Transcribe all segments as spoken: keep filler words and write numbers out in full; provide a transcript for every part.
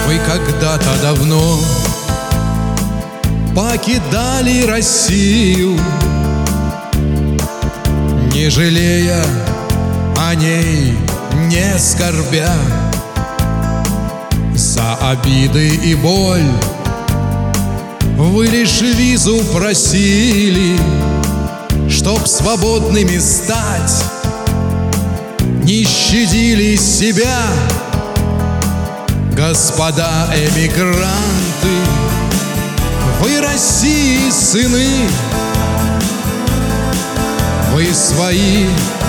Вы когда-то давно покидали Россию, не жалея о ней, не скорбя. За обиды и боль вы лишь визу просили, чтоб свободными стать. Не щадили себя, господа эмигранты. Вы России сыны, вы свои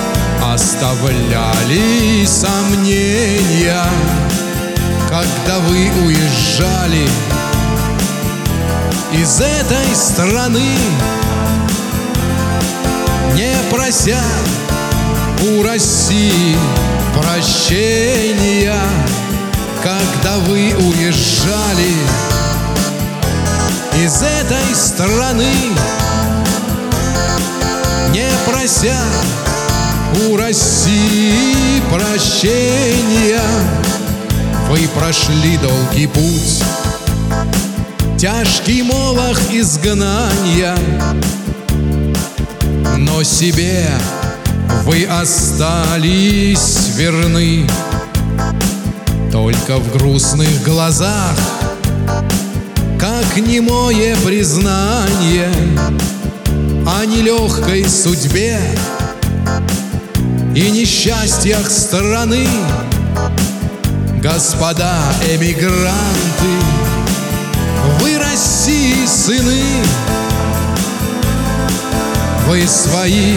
оставляли сомнения, когда вы уезжали из этой страны, не прося у России прощения. Когда вы уезжали из этой страны, не прося у России прощения, вы прошли долгий путь, тяжкий молох изгнания, но себе вы остались верны. Только в грустных глазах, как немое признание о нелегкой судьбе и несчастьях страны, господа эмигранты. Вы России сыны, вы свои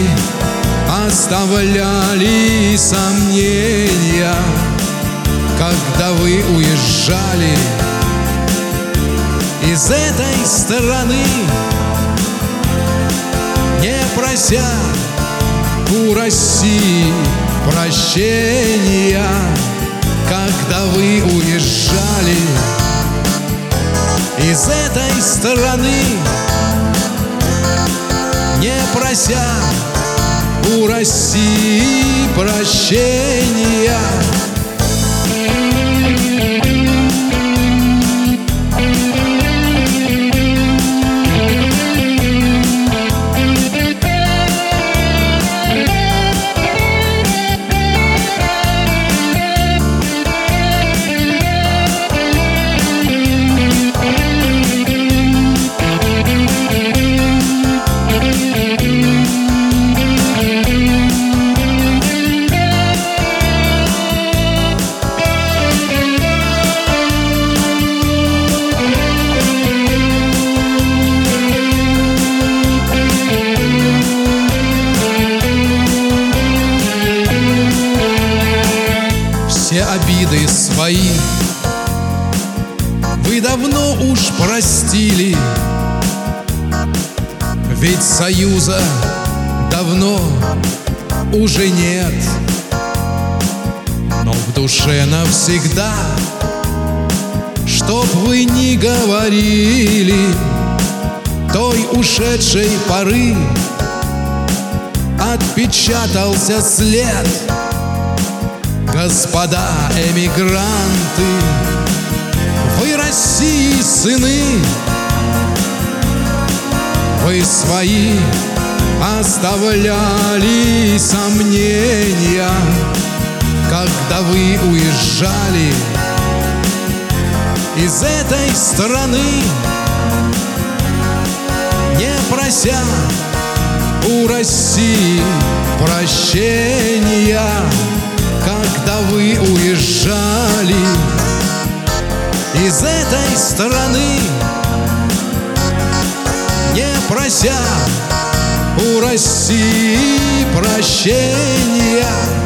оставляли сомнения, когда вы уезжали из этой страны, не прося у России прощения. Когда вы уезжали из этой страны, не прося у России прощения. Все обиды свои вы давно уж простили, ведь союза давно уже нет. Но в душе навсегда, чтоб вы ни говорили, той ушедшей поры отпечатался след. Господа эмигранты, вы России сыны, вы свои оставляли сомнения, когда вы уезжали из этой страны, не прося у России прощения. Когда вы уезжали из этой страны, не прося у России прощения.